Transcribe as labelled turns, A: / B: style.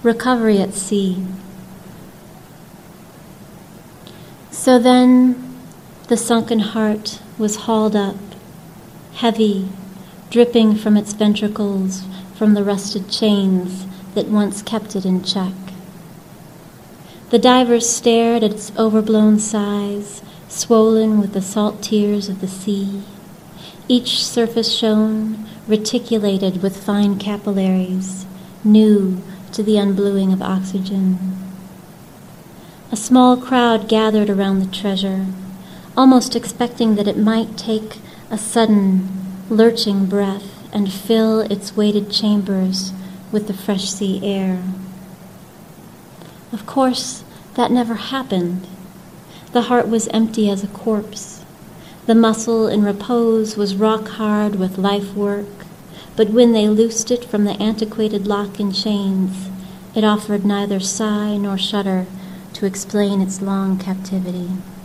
A: Recovery at sea. So then the sunken heart was hauled up, heavy, dripping from its ventricles from the rusted chains that once kept it in check. The divers stared at its overblown size, swollen with the salt tears of the sea. Each surface shone, reticulated with fine capillaries, new to the unbluing of oxygen. A small crowd gathered around the treasure, almost expecting that it might take a sudden, lurching breath and fill its weighted chambers with the fresh sea air. Of course, that never happened. The heart was empty as a corpse. The muscle in repose was rock hard with life work, but when they loosed it from the antiquated lock and chains, it offered neither sigh nor shudder to explain its long captivity.